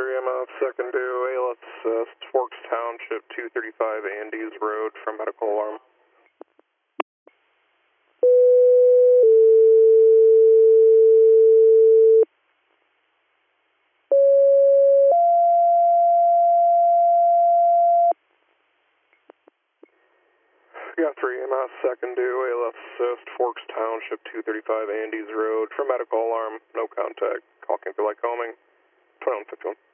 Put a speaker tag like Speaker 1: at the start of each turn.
Speaker 1: 3 second due, ALS Forks Township 235 Andes Road from medical alarm. Yeah, 3 second due, ALS Forks Township 235 Andes Road from medical alarm, no contact. Call can be Lycoming, 2151.